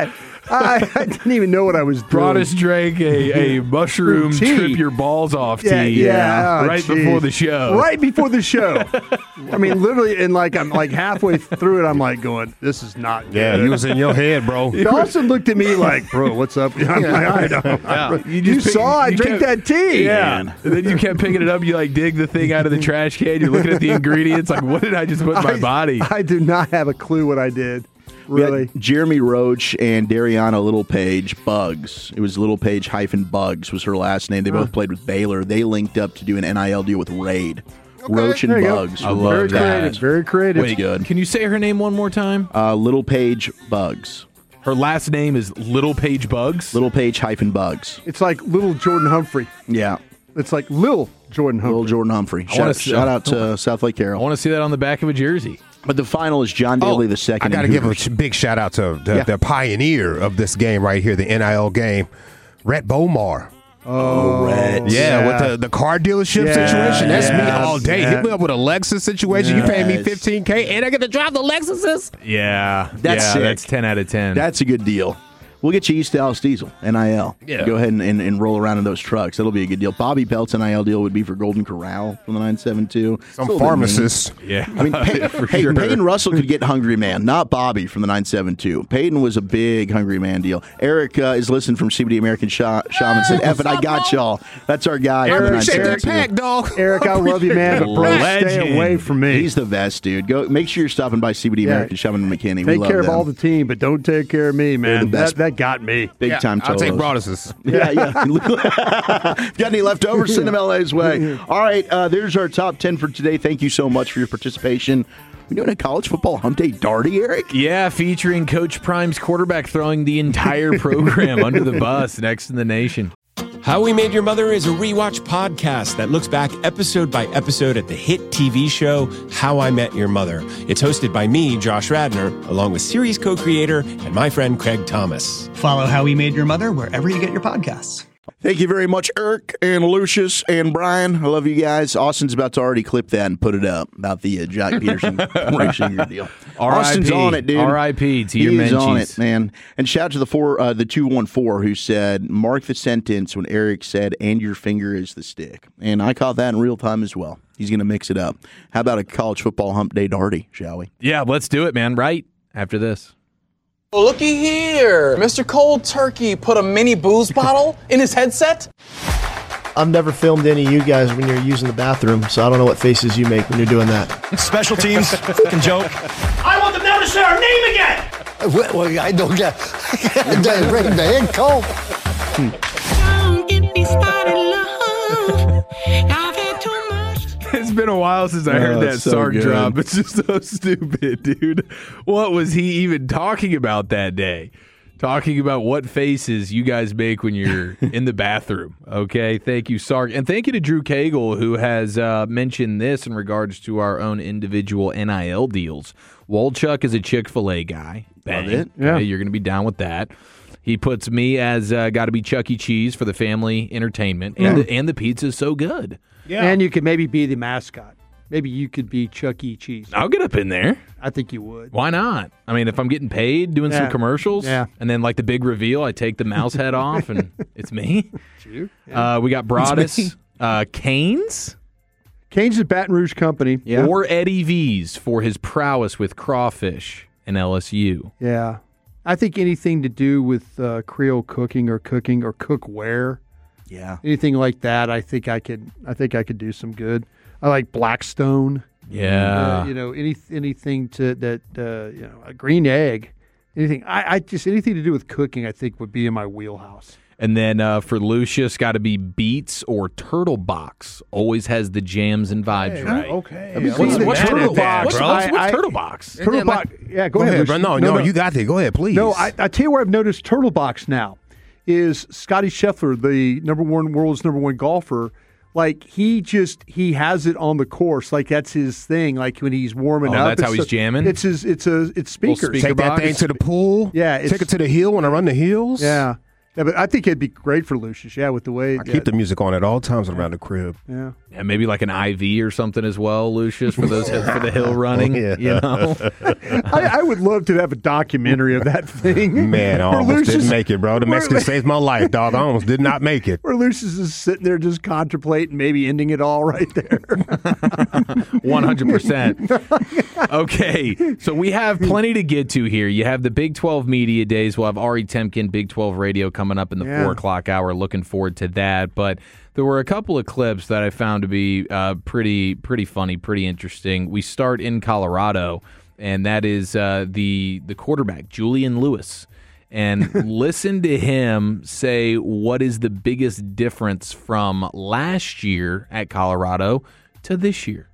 I, I didn't even know what I was doing. Broadus drank a, a mushroom Tea. trip your balls off tea. Yeah, yeah. Oh, right geez. before the show. Right before the show. I mean, literally, and like I'm like halfway through it, I'm like going, "This is not good." Yeah, you was in your head, bro. Dawson looked at me like, "Bro, what's up?" I'm like, I know. Yeah. You, just pick- saw I you drink kept- that tea. Yeah. And then you kept picking it up. You like dig the thing out of the trash can. You're looking at the ingredients. Like, what did I just put in my I, body? I do not have a clue what I did. We had Really. Jeremy Roach and Dariana Littlepage Bugs. It was Littlepage hyphen Bugs was her last name. They both played with Baylor. They linked up to do an N I L deal with Raid. Roach and There you go. Bugs. I were love Very both that. creative. Very creative. Wait, good. Can you say her name one more time? Uh, Littlepage Bugs. Her last name is Little Page Bugs. Littlepage hyphen Bugs. It's like little Jordan Humphrey. Yeah. It's like Lil Jordan Humphrey. Little Jordan Humphrey. I wanna Shout, see- shout out to South Lake I Carroll. want to see that on the back of a jersey. But the final is John Daly the second. I got to in give a Hooters. sh- big shout out to the, Yeah. the pioneer of this game right here, the N I L game, Rhett Bomar. Oh, Red. Yeah, with the, the car dealership Yeah, situation. That's me yes, all day. yeah. Hit me up with a Lexus situation. You paying me Yes. fifteen K and I get to drive the Lexuses? Yeah. That's yeah, sick. That's ten out of ten. That's a good deal. We'll get you East Dallas Diesel, N I L. Yeah. Go ahead and, and, and roll around in those trucks. That'll be a good deal. Bobby Pelt's N I L deal would be for Golden Corral from the nine seven two. Some pharmacists. yeah. I mean, Pey- for hey, sure. Peyton Russell could get Hungry Man, not Bobby from the nine seven two. Peyton was a big Hungry Man deal. Eric uh, is listening from C B D American Sha- Shaman. Said, F it, I got y'all. That's our guy. from the Appreciate that 972. pack, dog. Eric, I love you, man, but bro, stay Legend. away from me. He's the best, dude. Go make sure you're stopping by C B D Yeah. American Shaman and McKinney. We Take love care of them. all the team, but don't take care of me, man. the best. That, that got me. Big Yeah, time I'll take Tolos. Broaduses. Yeah, yeah. Got any leftovers? Send them L A's way. All right, uh, there's our top ten for today. Thank you so much for your participation. We doing a college football hump day darty, Eric? Yeah, featuring Coach Prime's quarterback throwing the entire program under the bus next in the nation. How We Made Your Mother is a rewatch podcast that looks back episode by episode at the hit T V show How I Met Your Mother. It's hosted by me, Josh Radner, along with series co-creator and my friend Craig Thomas. Follow How We Made Your Mother wherever you get your podcasts. Thank you very much, Eric and Lucius and Brian. I love you guys. Austin's about to already clip that and put it up about the uh, Jack Peterson Ray Singer deal. R I P Austin's on it, dude. R I P to your He's on Menchies. it, man. And shout out to the four, uh, the two one four who said, "Mark the sentence when Eric said, 'and your finger is the stick.'" And I caught that in real time as well. He's going to mix it up. How about a college football hump day darty, shall we? Yeah, let's do it, man. Right after this. Well, looky here. Mister Cold Turkey put a mini booze bottle in his headset? I've never filmed any of you guys when you're using the bathroom, so I don't know what faces you make when you're doing that. Special teams, fucking joke. I want them now to say our name again! Well, well I don't get bring the head cold. Don't get me started, love. I've had too much. It's been a while since I heard Oh, that it's so Sark good. drop. It's just so stupid, dude. What was he even talking about that day? Talking about what faces you guys make when you're in the bathroom. Okay, thank you, Sark. And thank you to Drew Cagle, who has uh, mentioned this in regards to our own individual N I L deals. Walchuk is a Chick-fil-A guy. Bang. it. Yeah. Okay, you're going to be down with that. He puts me as uh, got to be Chuck E. Cheese for the family entertainment. And, the, and the pizza's so good. And you could maybe be the mascot. Maybe you could be Chuck E. Cheese. I'll get up in there. I think you would. Why not? I mean, if I'm getting paid doing Yeah. some commercials, Yeah. and then like the big reveal, I take the mouse head off, and it's me. Uh, we got Broadus, uh, Canes, Canes is Baton Rouge Company. or Eddie V's for his prowess with crawfish and L S U. Yeah. I think anything to do with uh, Creole cooking or cooking or cookware, Yeah. anything like that, I think I could. I think I could do some good. I like Blackstone. Yeah. Uh, you know, any anything to that. Uh, you know, a green egg. Anything. I, I just anything to do with cooking, I think would be in my wheelhouse. And then uh, for Lucius, got to be Beats or Turtle Box. Always has the jams and vibes right. Okay. What's, See, what's the- Turtle that, Box? What's, bro. what's, what's I- I- Turtle Box? Turtle Box. Yeah, go, Go ahead, Lucius. bro. No, no, you got it. Go ahead, please. No, I, I tell you where I've noticed Turtle Box now is Scotty Scheffler, the number one world's number one golfer. Like he just he has it on the course, like that's his thing. Like when he's warming Oh, up, that's how it's he's a- jamming? It's his, it's a, it's speakers. speaker Take that box. thing to the pool. Yeah, it's- Take it to the hill when I run the hills. Yeah, Yeah, but I think it'd be great for Lucius, yeah, with the way... I keep the music on at all times around the crib. Yeah. Yeah, maybe like an I V or something as well, Lucius, for those for the hill running. Yeah. You know, I, I would love to have a documentary of that thing. Man, I Where almost Lucius- didn't make it, bro. The where- Mexican saved my life, dog. I almost did not make it. Where Lucius is sitting there just contemplating, maybe ending it all right there. one hundred percent. Okay, so we have plenty to get to here. You have the Big twelve Media Days. We'll have Ari Temkin, Big twelve Radio, coming up in the Yeah. four o'clock hour. Looking forward to that. But there were a couple of clips that I found to be uh, pretty, pretty funny, pretty interesting. We start in Colorado, and that is uh, the the quarterback, Julian Lewis. And listen to him say what is the biggest difference from last year at Colorado to this year.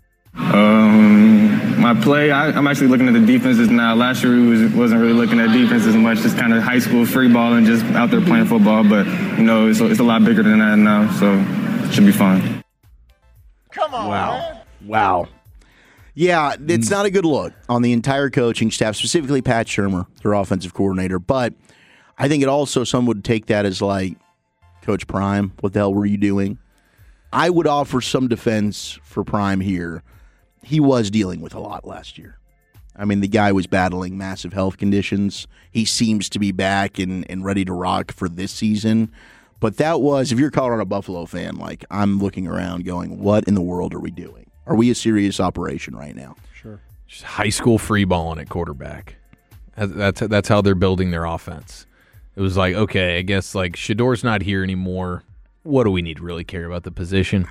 Um, my play, I, I'm actually looking at the defenses now. Last year we was, wasn't really looking at defense as much, just kind of high school free ball and just out there playing football. But, you know, it's, it's a lot bigger than that now, so it should be fun. Come on, wow. Wow. Yeah, it's not a good look on the entire coaching staff, specifically Pat Shurmur, their offensive coordinator. But I think it also, some would take that as like, Coach Prime, what the hell were you doing? I would offer some defense for Prime here. He was dealing with a lot last year. I mean, the guy was battling massive health conditions. He seems to be back and, and ready to rock for this season. But that was, if you're a Colorado Buffalo fan, like, I'm looking around going, what in the world are we doing? Are we a serious operation right now? Sure. Just high school free balling at quarterback. That's, that's how they're building their offense. It was like, okay, I guess, like, Shador's not here anymore. What do we need to really care about the position?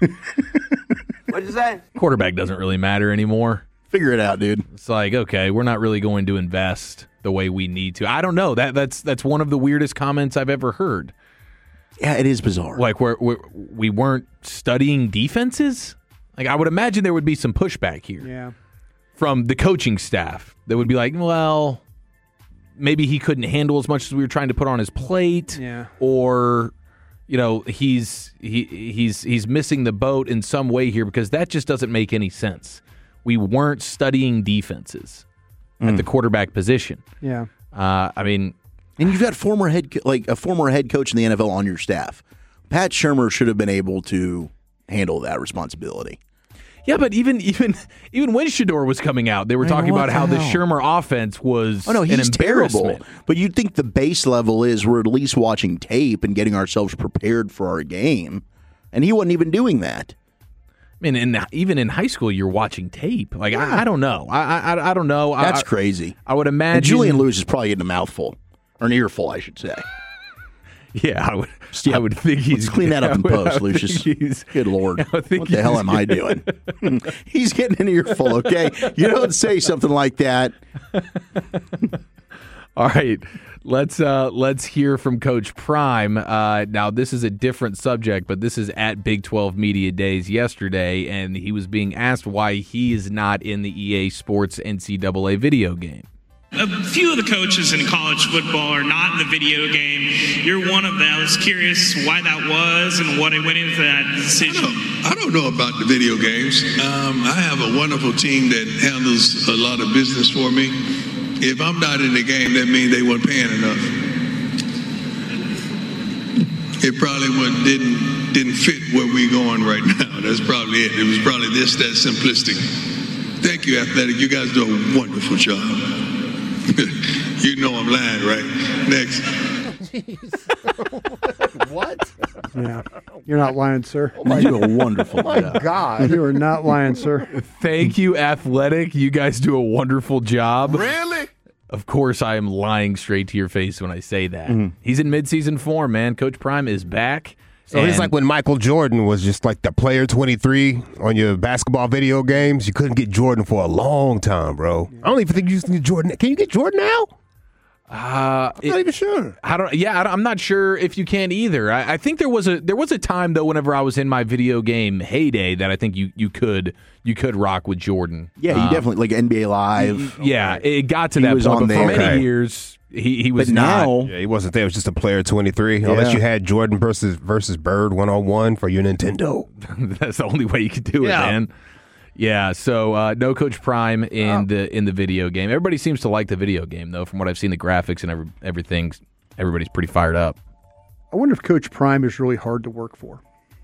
What'd you say? Quarterback doesn't really matter anymore. Figure it out, dude. It's like, okay, we're not really going to invest the way we need to. I don't know. That that's that's one of the weirdest comments I've ever heard. Yeah, it is bizarre. Like we're, we're we weren't studying defenses. Like I would imagine there would be some pushback here. Yeah. From the coaching staff that would be like, well, maybe he couldn't handle as much as we were trying to put on his plate. Yeah. Or you know, he's he he's he's missing the boat in some way here because that just doesn't make any sense. We weren't studying defenses mm. at the quarterback position. Yeah. Uh, I mean, and you've got former head like a former head coach in the N F L on your staff. Pat Shurmur should have been able to handle that responsibility. Yeah, but even even even when Shador was coming out, they were I talking know, about the how the hell? Shurmur offense was Oh no, he's an terrible. embarrassment. But you'd think the base level is we're at least watching tape and getting ourselves prepared for our game, and he wasn't even doing that. I mean, in, even in high school, you're watching tape. Like I, I don't know. I, I I don't know. That's I, crazy. I would imagine And Julian Lewis is probably getting a mouthful or an earful, I should say. Yeah, I would. I would think he's Let's clean that up in I would- I post, would Lucius. think he's- Good Lord. I would think What the hell he's- am I doing? He's getting an earful, okay? You don't say something like that. All right, let's uh, let's hear from Coach Prime. Uh, now, this is a different subject, but this is at Big twelve Media Days yesterday, and he was being asked why he is not in the E A Sports N C double A video game. A few of the coaches in college football are not in the video game. You're one of them. I was curious why that was and what went into that decision. I don't know about the video games. Um, I have a wonderful team that handles a lot of business for me. If I'm not in the game, that means they weren't paying enough. It probably went, didn't didn't fit where we're going right now. That's probably it. It was probably this that simplistic. Thank you, Athletic. You guys do a wonderful job. You know I'm lying, right? Next. What? Yeah. You're not lying, sir. Oh, you do a wonderful Oh my job. God. You are not lying, sir. Thank you, Athletic. You guys do a wonderful job. Really? Of course, I am lying straight to your face when I say that. Mm-hmm. He's in midseason form, man. Coach Prime is back. So he's and- like when Michael Jordan was just like the player twenty-three on your basketball video games. You couldn't get Jordan for a long time, bro. I don't even think you can get Jordan. Can you get Jordan now? Uh, I'm not even sure. I don't. Yeah, I don't, I'm not sure if you can either. I, I think there was a there was a time though, whenever I was in my video game heyday, that I think you, you could you could rock with Jordan. Yeah, you Um, definitely, like N B A Live. Yeah, it got to He that was point. on But for there. many Okay. years, he he was But not. now- Yeah, he wasn't there. It was just a player twenty-three. Unless Yeah. you had Jordan versus versus Bird one on one for your Nintendo. That's the only way you could do it, Yeah. man. Yeah, so uh, no Coach Prime in the in the video game. Everybody seems to like the video game, though. From what I've seen, the graphics and every, everything, everybody's pretty fired up. I wonder if Coach Prime is really hard to work for.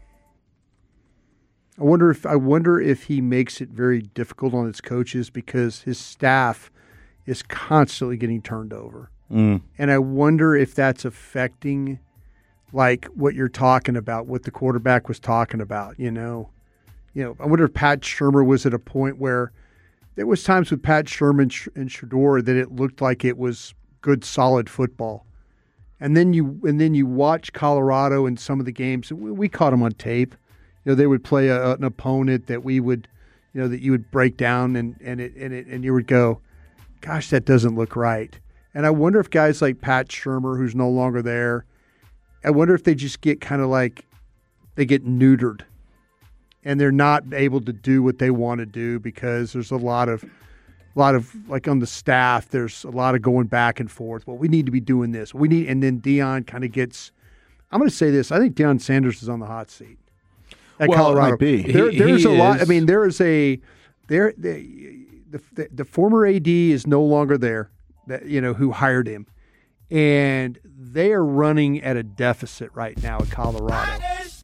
I wonder if I wonder if he makes it very difficult on his coaches because his staff is constantly getting turned over. Mm. And I wonder if that's affecting like what you're talking about, what the quarterback was talking about, you know. You know, I wonder if Pat Shurmur was at a point where there was times with Pat Shurmur and Shedeur that it looked like it was good, solid football. And then you and then you watch Colorado in some of the games. We, we caught them on tape. You know, they would play a, an opponent that we would, you know, that you would break down and and it and it and you would go, gosh, that doesn't look right. And I wonder if guys like Pat Shurmur, who's no longer there, I wonder if they just get kind of like they get neutered, and they're not able to do what they want to do because there's a lot of, a lot of like on the staff, there's a lot of going back and forth. Well, we need to be doing this. We need, and then Deion kind of gets. I'm going to say this. I think Deion Sanders is on the hot seat at well, Colorado. It might be. There, he, there's he a is. lot. I mean, there is a there. The, the, the former A D is no longer there. That you know who hired him, and they are running at a deficit right now at Colorado.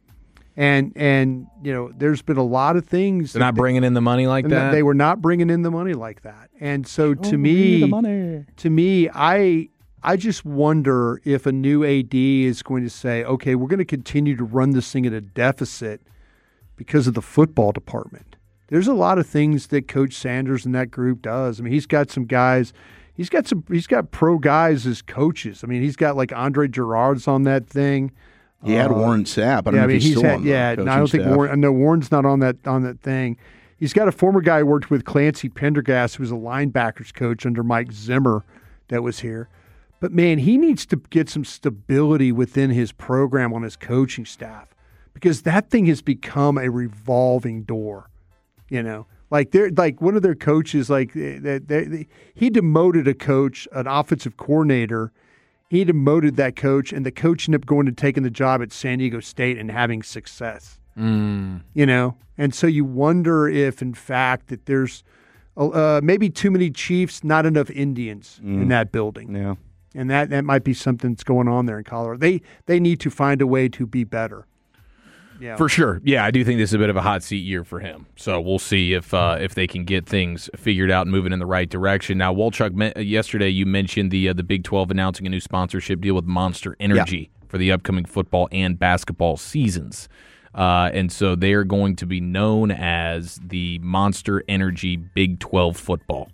And and you know, there's been a lot of things. They're not they, bringing in the money like that. They were not bringing in the money like that. And so to Oh, me, the money. to me, I I just wonder if a new A D is going to say, okay, we're going to continue to run this thing at a deficit because of the football department. There's a lot of things that Coach Sanders and that group does. I mean, he's got some guys. He's got some. He's got pro guys as coaches. I mean, he's got like Andre Gerard's on that thing. He had Uh, Warren Sapp. I don't yeah, know I mean, if he's, he's still had. on the Yeah, coaching no, I don't think staff. Warren. No, Warren's not on that on that thing. He's got a former guy who worked with Clancy Pendergast, who was a linebackers coach under Mike Zimmer, that was here. But man, he needs to get some stability within his program on his coaching staff because that thing has become a revolving door. You know, like they're like one of their coaches, like that. They, they, he demoted a coach, an offensive coordinator. He demoted that coach, and the coach ended up going to taking the job at San Diego State and having success. Mm. You know, and so you wonder if, in fact, that there's uh, maybe too many Chiefs, not enough Indians Mm. in that building. Yeah, and that, that might be something that's going on there in Colorado. They they need to find a way to be better. Yeah, For sure. Yeah, I do think this is a bit of a hot seat year for him. So we'll see if uh, if they can get things figured out and moving in the right direction. Now, Wolchuk, me- yesterday you mentioned the uh, the Big twelve announcing a new sponsorship deal with Monster Energy yeah. for the upcoming football and basketball seasons. Uh, and so they are going to be known as the Monster Energy Big twelve football.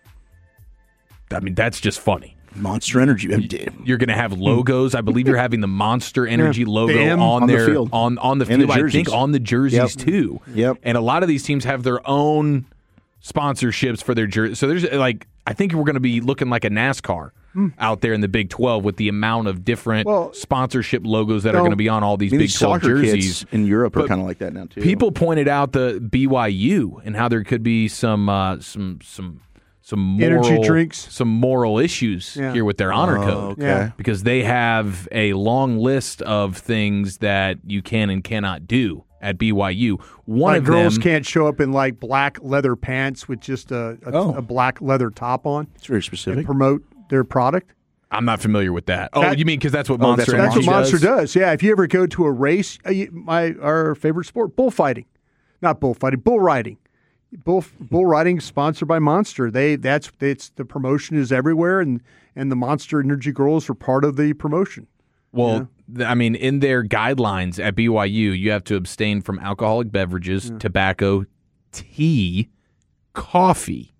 I mean, that's just funny. Monster Energy. You're going to have logos. I believe you're having the Monster Energy yeah. logo the on, on their the field. on on the and field. The I think on the jerseys yep. too. Yep. And a lot of these teams have their own sponsorships for their jerseys. So there's like I think we're going to be looking like a NASCAR hmm. out there in the Big twelve with the amount of different well, sponsorship logos that are going to be on all these I mean, Big twelve soccer jerseys. Kids in Europe but are kind of like that now too. People pointed out the B Y U and how there could be some uh, some some. Some moral, energy drinks, some moral issues yeah. here with their honor oh, code, okay. yeah. because they have a long list of things that you can and cannot do at B Y U. One like of girls them can't show up in like black leather pants with just a a, oh. a black leather top on. It's very specific. And promote their product. I'm not familiar with that. Oh, That- you mean because that's what Oh, Monster that's That's Energy what Monster does? does. Yeah, if you ever go to a race, uh, you- my our favorite sport, bullfighting, not bullfighting, bull riding. Bull bull riding sponsored by Monster. They that's it's the promotion is everywhere, and and the Monster Energy girls are part of the promotion. Well, th- I mean, in their guidelines at B Y U, you have to abstain from alcoholic beverages, Yeah. tobacco, tea, coffee,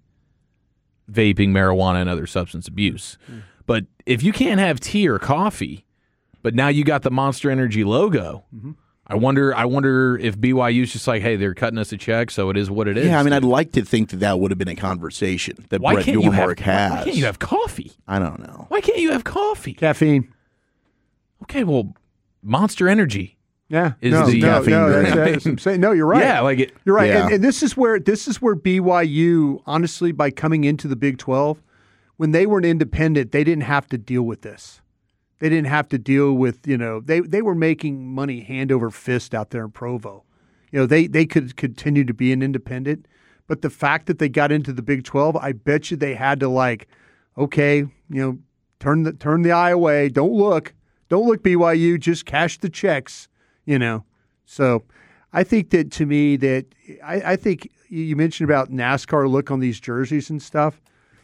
vaping, marijuana, and other substance abuse. Mm. But if you can't have tea or coffee, but now you got the Monster Energy logo, Mhm. I wonder. I wonder if B Y U's just like, hey, they're cutting us a check, so it is what it is. Yeah, I mean, I'd like to think that that would have been a conversation that why Brett can't you have? Yormark has. Why can't you have coffee? I don't know. Why can't you have coffee? Caffeine. Okay, well, Monster Energy. Yeah, Is no, the no, caffeine no, drink. that's, that's, I'm saying, no, you're right. Yeah, like it. You're right, Yeah. and, and this is where this is where B Y U, honestly, by coming into the Big twelve, when they were an independent, they didn't have to deal with this. They didn't have to deal with, you know, they, they were making money hand over fist out there in Provo. You know, they they could continue to be an independent, but the fact that they got into the Big twelve, I bet you they had to like, okay, you know, turn the turn the eye away, don't look, Don't look B Y U. Just cash the checks, you know. So I think that to me that I, I think you mentioned about NASCAR look on these jerseys and stuff.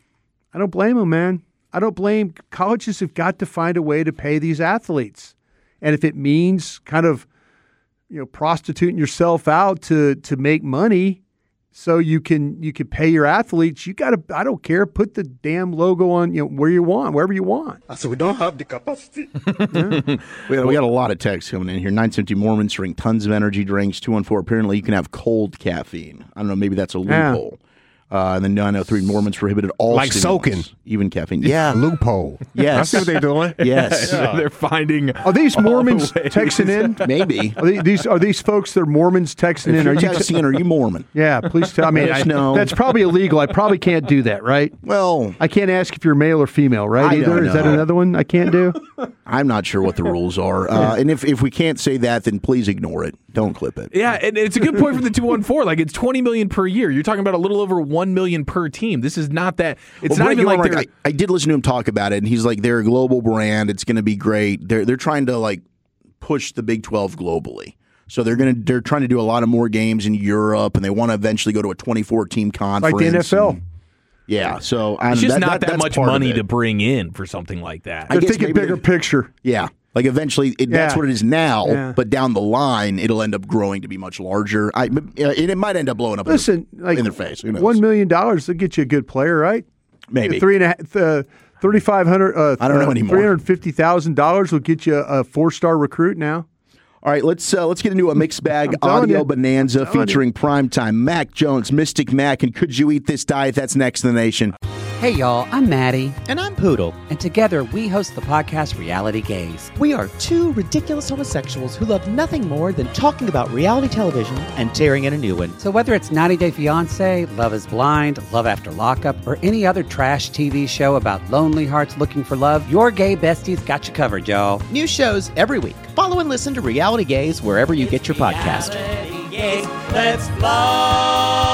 I don't blame them, man. I don't blame colleges have got to find a way to pay these athletes. And if it means kind of, you know, prostituting yourself out to to make money so you can you can pay your athletes, you got to, I don't care, put the damn logo on, you know, where you want, wherever you want. So we don't have the capacity. Yeah. we, got, we got a lot of texts coming in here. nine seventy Mormons drink tons of energy drinks. two one four, apparently you can have cold caffeine. I don't know, maybe that's a loophole. Yeah. Uh, and then nine oh three, Mormons prohibited all like soaking, even caffeine. Yeah, loophole. Yes, I see what they're doing. Yes, yeah. They're finding. Are these Mormons the texting in? Maybe. Are they, these are these folks that are Mormons texting if in? You're are you texting in? Are you Mormon? Yeah, please tell. I mean, I, no. that's probably illegal. I probably can't do that, right? Well, I can't ask if you're male or female, right? I Either don't is that know. another one I can't do? I'm not sure what the rules are, uh, and if if we can't say that, then please ignore it. Don't clip it. Yeah, and it's a good point for the two one four. Like it's twenty million per year. You're talking about a little over one million per team. This is not that. It's well, not even like I, I did listen to him talk about it, and he's like, they're a global brand. It's going to be great. They're they're trying to like push the Big twelve globally. So they're gonna they're trying to do a lot of more games in Europe, and they want to eventually go to a twenty-four team conference. Like the N F L. And, yeah, so I'm, it's just that, not that, that much money to bring in for something like that. They're thinking bigger picture. Yeah. Like eventually, it, Yeah. that's what it is now. Yeah. But down the line, it'll end up growing to be much larger. I, it, it might end up blowing up Listen, in, like in their face. Who knows? One million dollars to get you a good player, right? Maybe three and a half, uh, thirty-five hundred. Uh, I don't know anymore. Three hundred fifty thousand dollars will get you a four-star recruit now. All right, let's uh, let's get into a mixed bag audio you. bonanza featuring Primetime Mac Jones, Mystic Mac, and Could You Eat This Diet? That's next in the nation. Hey, y'all, I'm Maddie. And I'm Poodle. And together we host the podcast Reality Gaze. We are two ridiculous homosexuals who love nothing more than talking about reality television and tearing in a new one. So whether it's ninety day fiancé, Love is Blind, Love After Lockup, or any other trash T V show about lonely hearts looking for love, your gay besties got you covered, y'all. New shows every week. Follow and listen to Reality Gaze wherever you get your podcast. Reality Gaze, let's fly.